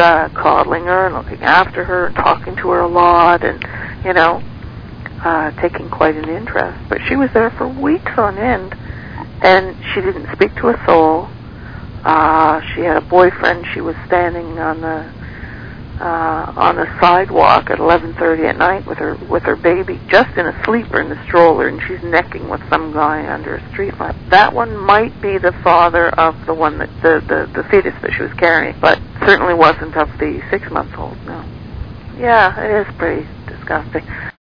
coddling her and looking after her and talking to her a lot and, you know, taking quite an interest. But she was there for weeks on end, and she didn't speak to a soul. She had a boyfriend. She was standing on the sidewalk at 11:30 at night with her baby, just in a sleeper in the stroller, and she's necking with some guy under a street lamp. That one might be the father of the one that the fetus that she was carrying, but certainly wasn't of the 6-month-old. No. Yeah, it is pretty disgusting.